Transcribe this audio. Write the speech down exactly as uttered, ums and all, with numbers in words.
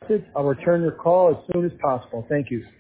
message. I'll return your call as soon as possible. Thank you.